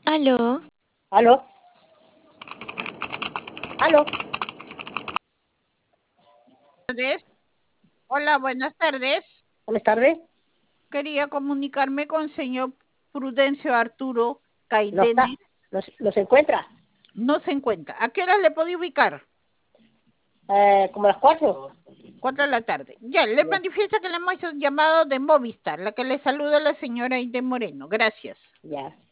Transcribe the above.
Aló, ¿Aló? ¿Aló? Tardes. Hola, buenas tardes. Buenas tardes. Quería comunicarme con el señor Prudencio Arturo ¿No está? Caidene. ¿No se encuentra? No se encuentra. ¿A qué hora le puedo ubicar? Como a las 4. 4 de la tarde. Ya, le Ya, manifiesta que le hemos llamado de Movistar, la que le saluda la señora Aide Moreno. Gracias. ya.